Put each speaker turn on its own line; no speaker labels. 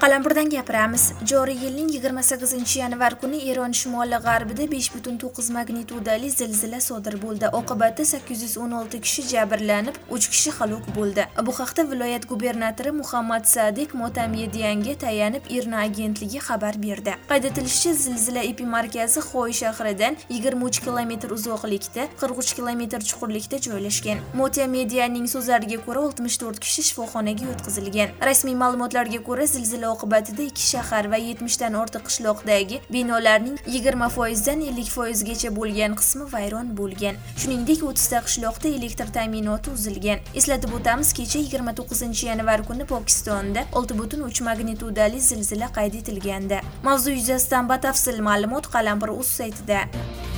Qalampirdan gapiramiz. Joriy yilning 28-yanvar kuni Eron shimoli-g'arbida 5.9 magnitudali zilzila sodir bo'ldi. Oqibatda 816 kishi jabrlanib, 3 kishi halok bo'ldi. Bu haqda viloyat gubernatori Muhammad Sadiq Motamedianga tayanib IRNA agentligi xabar berdi. Qayd etilishicha, zilzila epimarkazi Xoy shahridan 23 km uzoqlikda, 43 km chuqurlikda joylashgan. Motamedianing so'zlariga ko'ra 64 kishi shifoxonaga yotqizilgan. Rasmiy ma'lumotlarga ko'ra, zilzila oqibatida 2 shahar va 70 dan ortiq qishloqdagi binolarning 20% dan 50% gacha bo'lgan qismi vayron bo'lgan. Shuningdek, 30 ta qishloqda elektr ta'minoti uzilgan. Eslatib o'tamiz, kecha 29-yanvar kuni Pokistonda 6.3 magnitudali zilzila qayd etilgandi. Mavzu yuzasidan batafsil ma'lumot Qalampir.uz saytida.